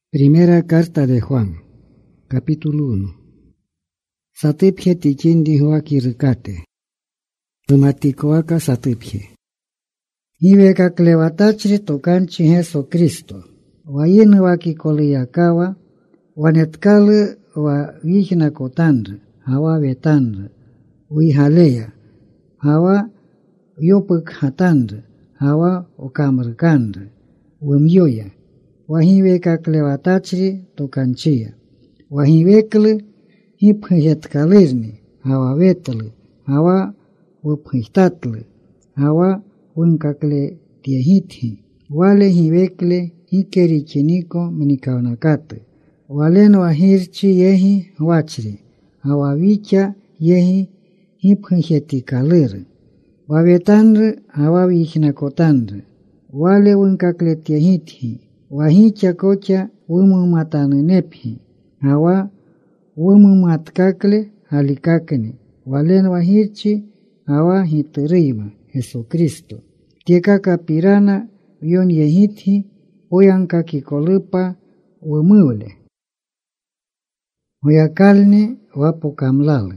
Primera carta de Juan, capítulo 1. Satipje tichindi huaki ricate. Rumatikoaka satipje. Hiveka clevatachri tokanchi Jesu Cristo. Wayin waki koliyakawa, wanetkal wa vihna kotandr, hawa vetandr, uihaleya, hawa yopuk hatandr, hawa okamrkandr, wumyoya. Wahiveka clevatachri tokanchia. Wahivekle hipjetkalirni, hawa vetle, hawa wupjitatle, hawa winkakle tiehithi. Wale hivekle hikerichiniko minikaunakate. Walen wahirchi yehi wachri, hawa vicha yehi hipjetikalir. Wavetandre hawa vijnakotandre. Wale winkakle tiehithi. Wahicha kocha wumumatanenephi, hawa wumumatkakle halikakne, walen wahirchi hawa hitirima, Jesucristo. Tiekaka pirana yon yehithi, oyankakikolupa wumule. Hoyakalne wapokamlal.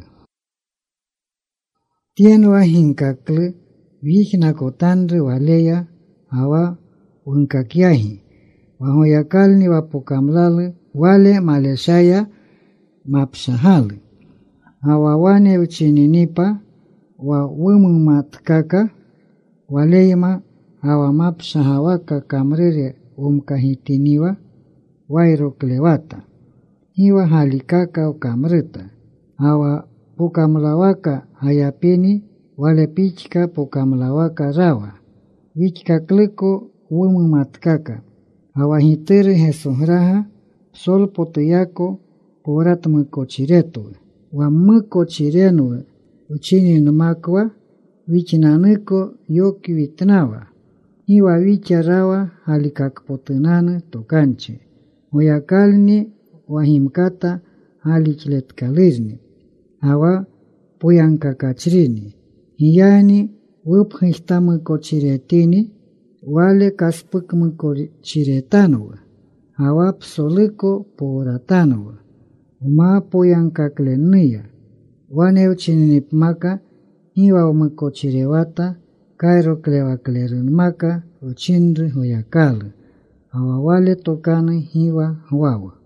Tien wahinkakle vijnakotandre waleya hawa winkakiahi. Wahoyakalni wapokamlal wale maleshaya mapshahal. Hawawane uchininipa wa wumumatkaka waleyma hawa mapshahawaka kamrere umkahitiniwa wairoklewata. Hiwa halikaka ukamrita. Hawa pokamlawaka hayapini wale pichka pokamlawaka rawa. Vichka kliko wumumatkaka. Hawahitere Jesuhraha sol poteyako porat mukochireto. Wa mukochirenu uchini numakwa vichinaniko yoki vitnawa. Hiwa vicharawa halikakpotenana tokanche. Hoyakalni wahimkata halikletkalirni. Hawa poyankakachrini. Hiyani wupjihtamukochiretini. Wale kaspukmukochiretanwa, hawa psoliko poratanwa, uma poyankaklenuya, wane uchininipmaka, hiwa umukochirewata, kairo klewaklerunmaka, uchindri hoyakal, hawa wale tokane hiwa huawa.